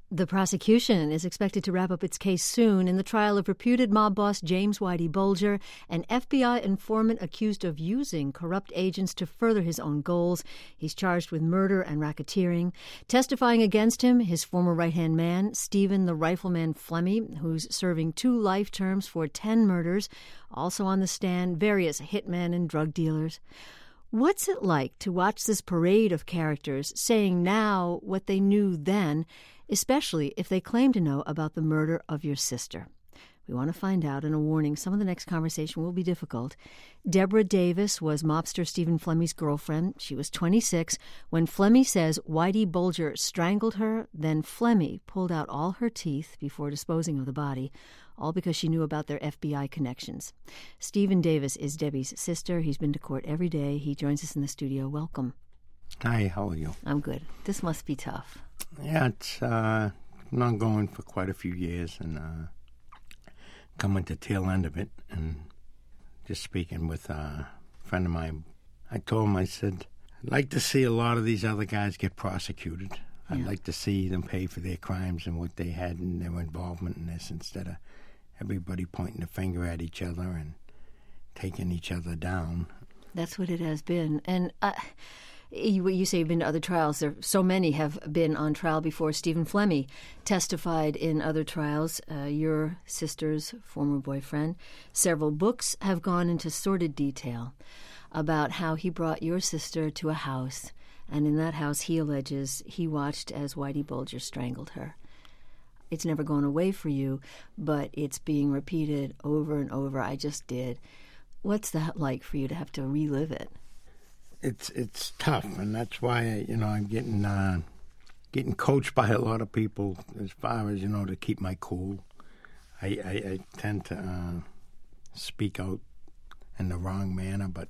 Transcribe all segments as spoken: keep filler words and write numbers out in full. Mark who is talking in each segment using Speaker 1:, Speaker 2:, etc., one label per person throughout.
Speaker 1: The prosecution is expected to wrap up its case soon in the trial of reputed mob boss James Whitey Bulger, an F B I informant accused of using corrupt agents to further his own goals. He's charged with murder and racketeering. Testifying against him, his former right-hand man, Stephen the Rifleman Flemmi, who's serving two life terms for ten murders. Also on the stand, various hitmen and drug dealers. What's it like to watch this parade of characters saying now what they knew then, especially if they claim to know about the murder of your sister? We want to find out, and a warning, some of the next conversation will be difficult. Deborah Davis was mobster Stephen Flemmi's girlfriend. She was twenty-six when Flemmi says Whitey Bulger strangled her, then Flemmi pulled out all her teeth before disposing of the body, all because she knew about their F B I connections. Stephen Davis is Debbie's sister. He's been to court every day. He joins us in the studio. Welcome.
Speaker 2: Hi, how are you?
Speaker 1: I'm good. This must be tough.
Speaker 2: Yeah, it's uh, been ongoing for quite a few years, and uh, coming to the tail end of it. And just speaking with a friend of mine, I told him, I said, I'd like to see a lot of these other guys get prosecuted. I'd yeah. like to see them pay for their crimes and what they had and their involvement in this, instead of everybody pointing the finger at each other and taking each other down.
Speaker 1: That's what it has been. And uh, you, you say you've been to other trials. There, so many have been on trial before. Stephen Flemmi testified in other trials. Uh, your sister's former boyfriend. Several books have gone into sordid detail about how he brought your sister to a house, and in that house he alleges he watched as Whitey Bulger strangled her. It's never gone away for you, but it's being repeated over and over. I just did. What's that like for you to have to relive it?
Speaker 2: It's it's tough, and that's why, you know, I'm getting uh, getting coached by a lot of people as far as, you know, to keep my cool. I, I, I tend to uh, speak out in the wrong manner, but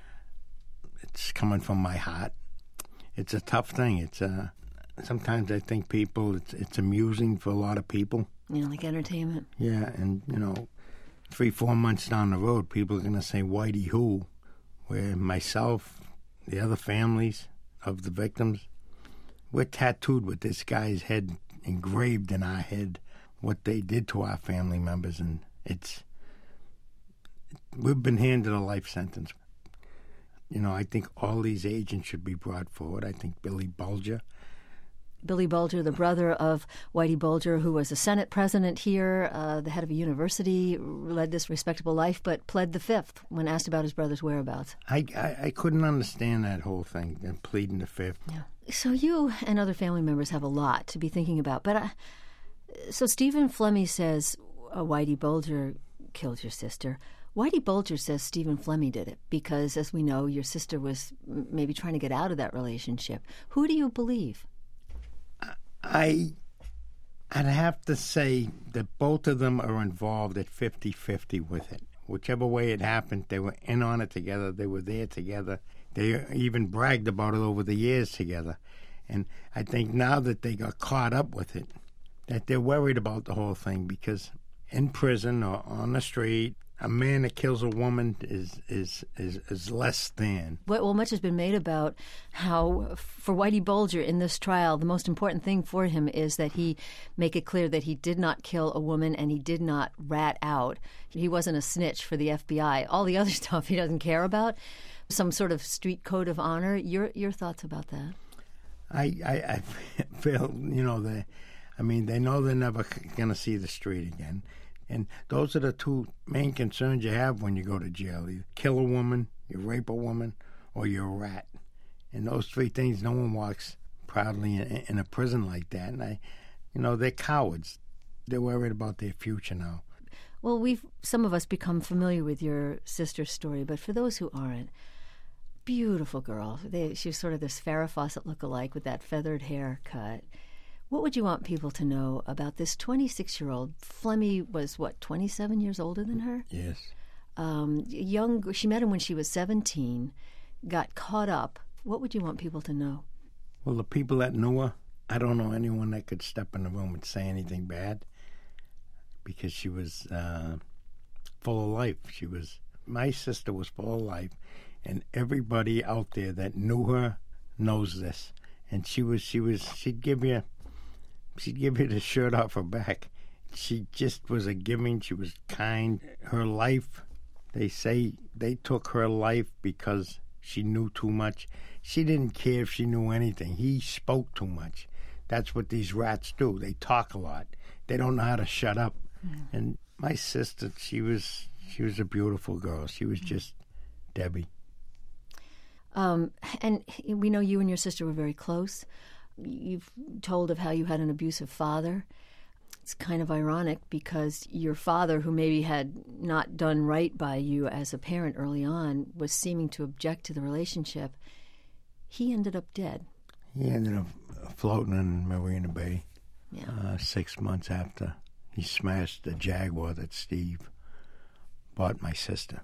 Speaker 2: it's coming from my heart. It's a tough thing. It's a Sometimes I think people, it's it's amusing for a lot of people.
Speaker 1: You know, like entertainment.
Speaker 2: Yeah, and, you know, three, four months down the road, people are going to say, Whitey who? Where myself, the other families of the victims, we're tattooed with this guy's head engraved in our head, what they did to our family members, and it's, we've been handed a life sentence. You know, I think all these agents should be brought forward. I think Billy Bulger,
Speaker 1: Billy Bulger, the brother of Whitey Bulger, who was a Senate president here, uh, the head of a university, led this respectable life, but pled the fifth when asked about his brother's whereabouts.
Speaker 2: I, I, I couldn't understand that whole thing, and pleading the fifth.
Speaker 1: Yeah. So you and other family members have a lot to be thinking about. But uh, so Stephen Flemmi says uh, Whitey Bulger killed your sister. Whitey Bulger says Stephen Flemmi did it because, as we know, your sister was maybe trying to get out of that relationship. Who do you believe?
Speaker 2: I, I'd have to say that both of them are involved at fifty-fifty with it. Whichever way it happened, they were in on it together. They were there together. They even bragged about it over the years together. And I think now that they got caught up with it, that they're worried about the whole thing, because in prison or on the street, a man that kills a woman is is is, is less than.
Speaker 1: Well, much has been made about how, for Whitey Bulger in this trial, the most important thing for him is that he make it clear that he did not kill a woman and he did not rat out. He wasn't a snitch for the F B I. All the other stuff he doesn't care about. Some sort of street code of honor. Your your thoughts about that?
Speaker 2: I I, I feel, you know, they, I mean, they know they're never going to see the street again. And those are the two main concerns you have when you go to jail. You kill a woman, you rape a woman, or you're a rat. And those three things, no one walks proudly in, in a prison like that. And, I, you know, they're cowards. They're worried about their future now.
Speaker 1: Well, we've some of us become familiar with your sister's story, but for those who aren't, beautiful girl. They, she was sort of this Farrah Fawcett look-alike with that feathered haircut. What would you want people to know about this twenty-six-year-old? Flemmi was, what, twenty-seven years older than her?
Speaker 2: Yes.
Speaker 1: Um, young. She met him when she was seventeen, got caught up. What would you want people to know?
Speaker 2: Well, the people that knew her, I don't know anyone that could step in the room and say anything bad, because she was uh, full of life. She was, my sister was full of life, and everybody out there that knew her knows this. And she was, she was, she'd give you she'd give you the shirt off her back. She just was a giving. She was kind. Her life, they say they took her life because she knew too much. She didn't care if she knew anything. He spoke too much. That's what these rats do. They talk a lot. They don't know how to shut up. Mm. And my sister, she was she was a beautiful girl. She was just Debbie.
Speaker 1: Um, and we know you and your sister were very close. You've told of how you had an abusive father. It's kind of ironic because your father, who maybe had not done right by you as a parent early on, was seeming to object to the relationship. He ended up dead.
Speaker 2: He ended up floating in Marina Bay
Speaker 1: yeah.
Speaker 2: uh, six months after he smashed the Jaguar that Steve bought my sister.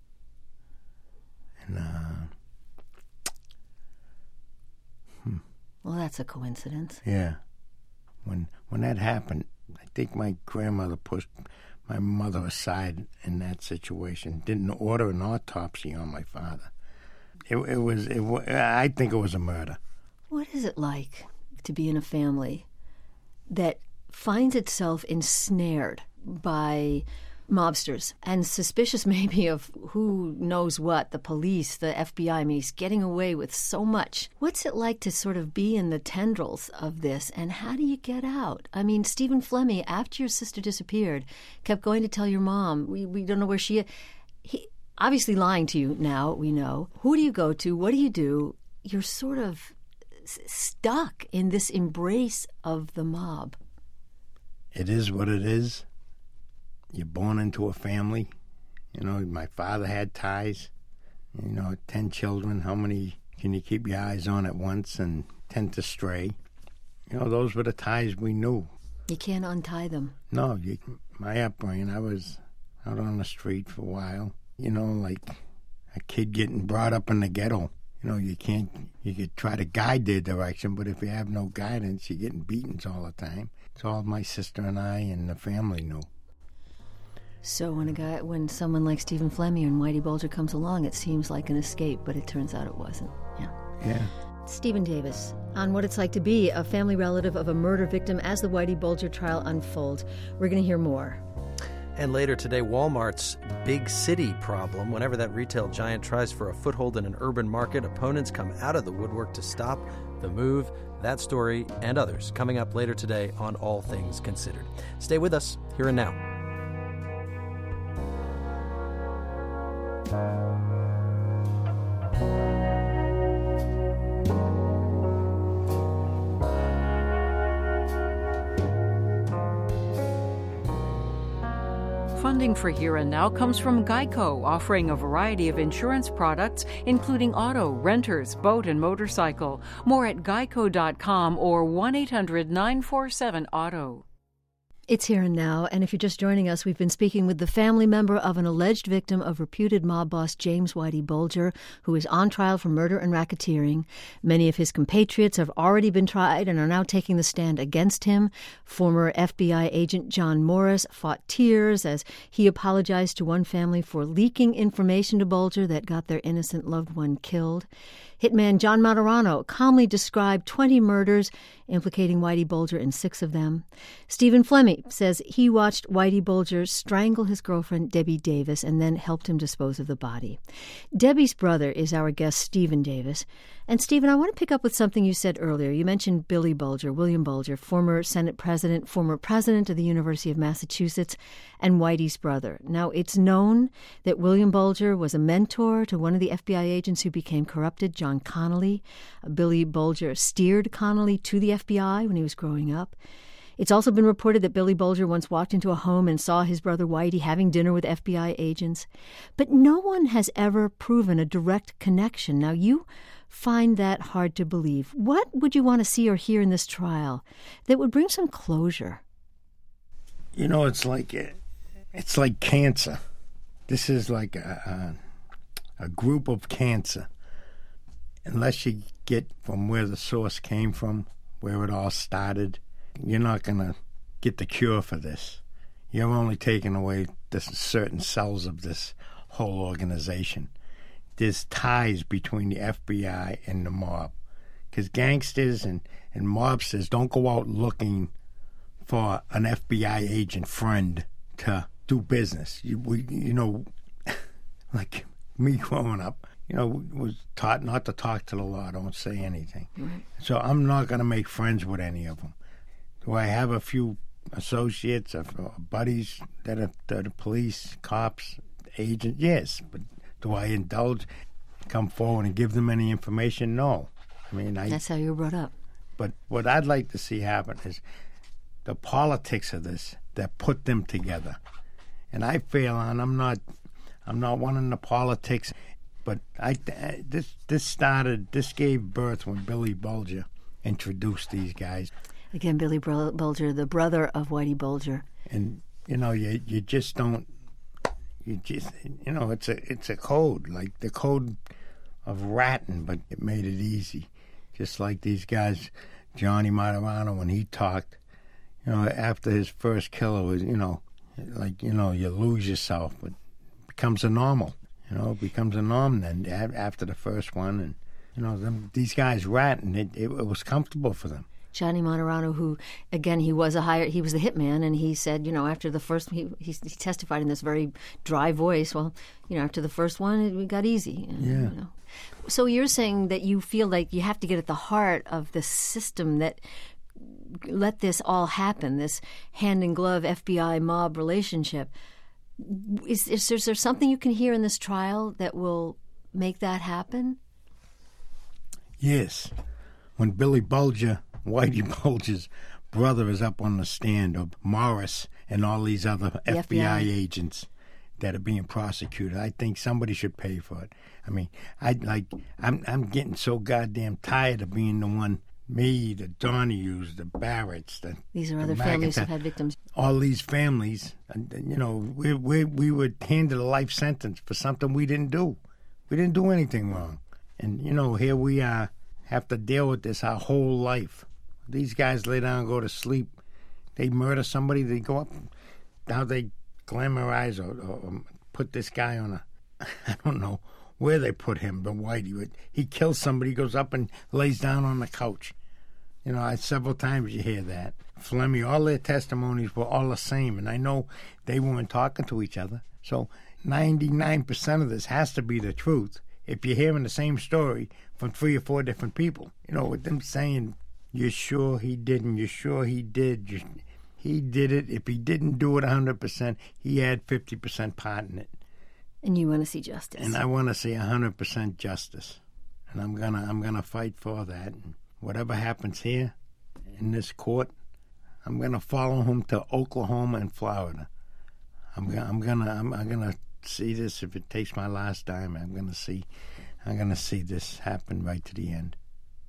Speaker 2: And, uh... Hmm.
Speaker 1: Well, that's a coincidence.
Speaker 2: Yeah. When when that happened, I think my grandmother pushed my mother aside in that situation. Didn't order an autopsy on my father. It, it was. It, I think it was a murder.
Speaker 1: What is it like to be in a family that finds itself ensnared by mobsters and suspicious maybe of who knows what, the police, the F B I? I mean, he's getting away with so much. What's it like to sort of be in the tendrils of this, and how do you get out? I mean, Stephen Flemmi, after your sister disappeared, kept going to tell your mom, we, we don't know where she is. He obviously lying to you now, we know. Who do you go to? What do you do? You're sort of stuck in this embrace of the mob.
Speaker 2: It is what it is. You're born into a family. You know, my father had ties. You know, ten children. How many can you keep your eyes on at once and tend to stray? You know, those were the ties we knew.
Speaker 1: You can't untie them.
Speaker 2: No, you, my upbringing, I was out on the street for a while. You know, like a kid getting brought up in the ghetto. You know, you can't, you could try to guide their direction, but if you have no guidance, you're getting beatings all the time. It's all my sister and I and the family knew.
Speaker 1: So when a guy, when someone like Stephen Flemmi and Whitey Bulger comes along, it seems like an escape, but it turns out it wasn't. Yeah.
Speaker 2: Yeah.
Speaker 1: Stephen Davis, on what it's like to be a family relative of a murder victim as the Whitey Bulger trial unfolds. We're going to hear more.
Speaker 3: And later today, Walmart's big city problem. Whenever that retail giant tries for a foothold in an urban market, opponents come out of the woodwork to stop the move. That story and others coming up later today on All Things Considered. Stay with us here and now.
Speaker 4: Funding for Here and Now comes from Geico, offering a variety of insurance products, including auto, renters, boat, and motorcycle. More at geico dot com or one eight hundred nine four seven auto.
Speaker 1: It's Here and Now, and if you're just joining us, we've been speaking with the family member of an alleged victim of reputed mob boss James Whitey Bulger, who is on trial for murder and racketeering. Many of his compatriots have already been tried and are now taking the stand against him. Former F B I agent John Morris fought tears as he apologized to one family for leaking information to Bulger that got their innocent loved one killed. Hitman John Martorano calmly described twenty murders, implicating Whitey Bulger in six of them. Stephen Flemmi says he watched Whitey Bulger strangle his girlfriend, Debbie Davis, and then helped him dispose of the body. Debbie's brother is our guest, Stephen Davis. And, Stephen, I want to pick up with something you said earlier. You mentioned Billy Bulger, William Bulger, former Senate president, former president of the University of Massachusetts, and Whitey's brother. Now, it's known that William Bulger was a mentor to one of the F B I agents who became corrupted, John Connolly. Billy Bulger steered Connolly to the F B I when he was growing up. It's also been reported that Billy Bulger once walked into a home and saw his brother Whitey having dinner with F B I agents. But no one has ever proven a direct connection. Now, you find that hard to believe. What would you want to see or hear in this trial that would bring some closure?
Speaker 2: You know, it's like it's like cancer. This is like a, a, a group of cancer. Unless you get from where the source came from, where it all started, you're not going to get the cure for this. You're only taking away the certain cells of this whole organization. There's ties between the F B I and the mob. Because gangsters and, and mobsters don't go out looking for an F B I agent friend to do business. You, we, you know, like me growing up, you know, was taught not to talk to the law, don't say anything. Right. So I'm not going to make friends with any of them. Do I have a few associates or buddies that are, that are police, cops, agents? Yes. But do I indulge, come forward and give them any information? No. I mean, I,
Speaker 1: That's how you were brought up.
Speaker 2: But what I'd like to see happen is the politics of this that put them together. And I feel, and I'm not, I'm not one in the politics, but I this this started, this gave birth when Billy Bulger introduced these guys.
Speaker 1: Again, Billy Bulger, the brother of Whitey Bulger.
Speaker 2: And you know, you you just don't, you just, you know, it's a it's a code, like the code of ratting, but it made it easy. Just like these guys, Johnny Martorano, when he talked, you know, after his first killer was, you know, like, you know, you lose yourself, but it becomes a normal, you know, it becomes a norm then after the first one. And, you know, them, these guys ratting, it, it, it was comfortable for them.
Speaker 1: Johnny Martorano, who, again, he was a higher, he was the hitman, and he said, you know, after the first, he, he, he testified in this very dry voice, well, you know, after the first one, it, it got easy. And,
Speaker 2: yeah.
Speaker 1: You know. So you're saying that you feel like you have to get at the heart of the system that let this all happen, this hand-in-glove F B I mob relationship. Is, is, is there something you can hear in this trial that will make that happen?
Speaker 2: Yes. When Billy Bulger, Whitey Bulger's brother, is up on the stand, or Morris and all these other the F B I, F B I agents that are being prosecuted, I think somebody should pay for it. I mean, I like I'm I'm getting so goddamn tired of being the one, me, the Donahues, the Barretts, the
Speaker 1: these are
Speaker 2: the
Speaker 1: other
Speaker 2: McIntyre,
Speaker 1: families who've had victims.
Speaker 2: All these families, and, you know, we we we were handed a life sentence for something we didn't do. We didn't do anything wrong, and you know, here we are, have to deal with this our whole life. These guys lay down and go to sleep. They murder somebody. They go up. How they glamorize or, or put this guy on a, I don't know where they put him, but Whitey, he kills somebody, goes up and lays down on the couch. You know, I, several times you hear that. Fleming, all their testimonies were all the same, and I know they weren't talking to each other. So ninety-nine percent of this has to be the truth if you're hearing the same story from three or four different people. You know, with them saying, you're sure he didn't, you're sure he did, you're, he did it. If he didn't do it one hundred percent, he had fifty percent part in it.
Speaker 1: And you want to see justice.
Speaker 2: And I want to see one hundred percent justice. And I'm going to I'm gonna fight for that. And whatever happens here in this court, I'm going to follow him to Oklahoma and Florida. I'm going I'm going to I'm, I'm going to see this. If it takes my last dime, I'm going to see I'm going to see this happen right to the end.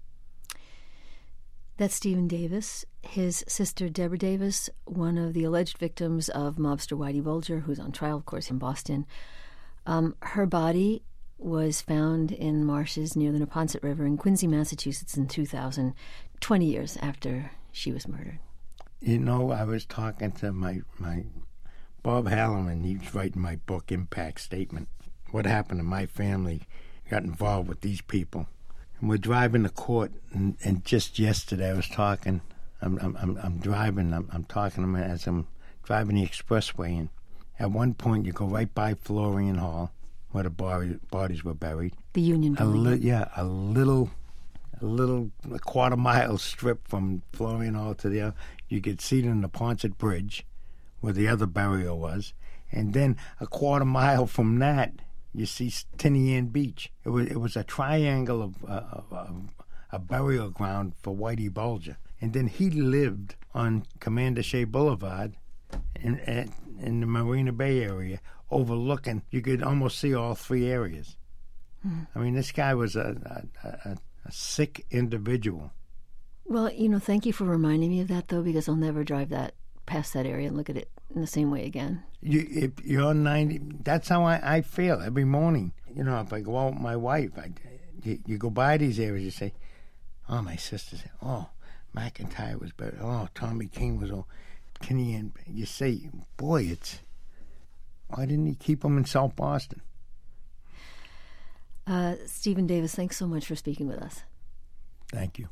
Speaker 1: That's Stephen Davis. His sister, Deborah Davis, one of the alleged victims of mobster Whitey Bulger, who's on trial, of course, in Boston. Um, her body was found in marshes near the Neponset River in Quincy, Massachusetts in two thousand, twenty years after she was murdered.
Speaker 2: You know, I was talking to my, my Bob Halloran. He was writing my book, Impact Statement. What happened to my family got involved with these people. And we're driving to court, and, and just yesterday I was talking. I'm I'm I'm, I'm driving. I'm, I'm talking to him as I'm driving the expressway, and at one point you go right by Florian Hall, where the body, bodies were buried.
Speaker 1: The Union Building.
Speaker 2: A li- yeah, a little, a little a quarter mile strip from Florian Hall to the other. You could see it in the Neponset Bridge, where the other burial was, and then a quarter mile from that, you see Tinian Beach. It was it was a triangle of, uh, of, of a burial ground for Whitey Bulger. And then he lived on Commander Shea Boulevard in, in, in the Marina Bay area, overlooking. You could almost see all three areas. Hmm. I mean, this guy was a, a, a, a sick individual.
Speaker 1: Well, you know, thank you for reminding me of that, though, because I'll never drive that past that area and look at it in the same way again. You,
Speaker 2: if you're ninety, that's how I, I feel every morning. You know, if I go out with my wife, I, you, you go by these areas, you say, oh, my sister said, oh, McIntyre was buried. Oh, Tommy King was all Kinney. And you say, boy, it's, why didn't he keep them in South Boston?
Speaker 1: Uh, Stephen Davis, thanks so much for speaking with us.
Speaker 2: Thank you.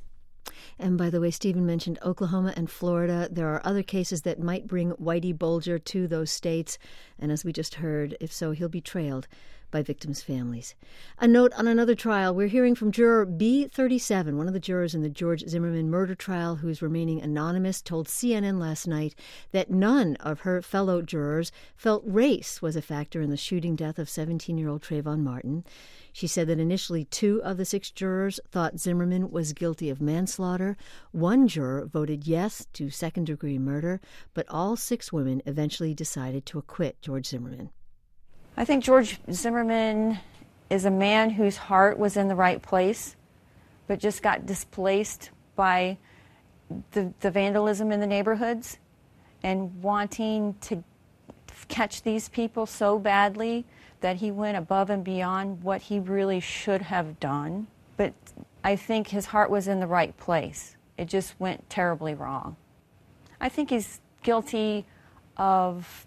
Speaker 1: And by the way, Stephen mentioned Oklahoma and Florida. There are other cases that might bring Whitey Bulger to those states. And as we just heard, if so, he'll be trailed by victims' families. A note on another trial. We're hearing from juror B thirty-seven, one of the jurors in the George Zimmerman murder trial who's remaining anonymous, told C N N last night that none of her fellow jurors felt race was a factor in the shooting death of seventeen-year-old Trayvon Martin. She said that initially two of the six jurors thought Zimmerman was guilty of manslaughter. One juror voted yes to second-degree murder, but all six women eventually decided to acquit George Zimmerman.
Speaker 5: I think George Zimmerman is a man whose heart was in the right place, but just got displaced by the, the vandalism in the neighborhoods and wanting to catch these people so badly that he went above and beyond what he really should have done. But I think his heart was in the right place. It just went terribly wrong. I think he's guilty of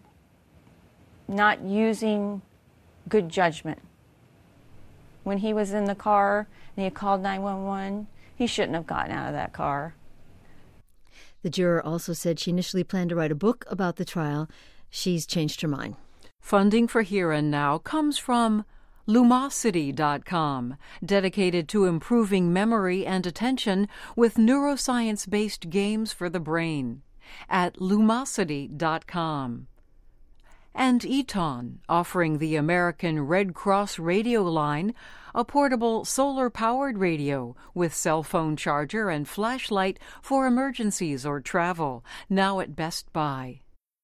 Speaker 5: not using good judgment. When he was in the car and he had called nine one one, he shouldn't have gotten out of that car.
Speaker 1: The juror also said she initially planned to write a book about the trial. She's changed her mind.
Speaker 4: Funding for Here and Now comes from Lumosity dot com, dedicated to improving memory and attention with neuroscience-based games for the brain, at Lumosity dot com. And Eton, offering the American Red Cross radio line, a portable solar-powered radio with cell phone charger and flashlight for emergencies or travel, now at Best Buy.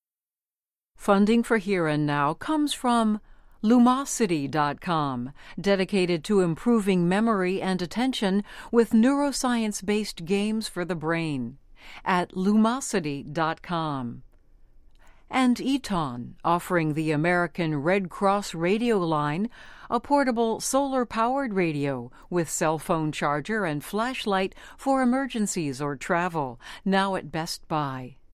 Speaker 4: Funding for Here and Now comes from Lumosity dot com, dedicated to improving memory and attention with neuroscience-based games for the brain, at Lumosity dot com. And Eton, offering the American Red Cross radio line, a portable solar-powered radio with cell phone charger and flashlight for emergencies or travel, now at Best Buy.